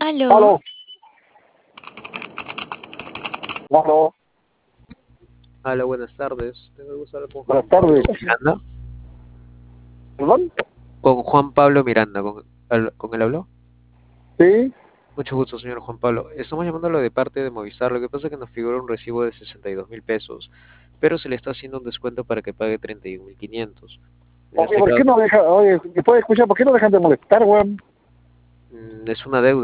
Aló. Aló, aló, Hola, buenas tardes. Tengo el gusto de hablar con buenas Juan Pablo tardes. Miranda. ¿Perdón? Con Juan Pablo Miranda, ¿con él habló? Sí. Mucho gusto, señor Juan Pablo. Estamos llamándolo de parte de Movistar. Lo que pasa es que nos figura un recibo de 62.000 pesos, pero se le está haciendo un descuento para que pague 31.500. En Oye, este ¿por qué caso, no deja, oye, ¿me puedes escuchar? ¿Por qué no dejan de molestar, weón? es una deuda.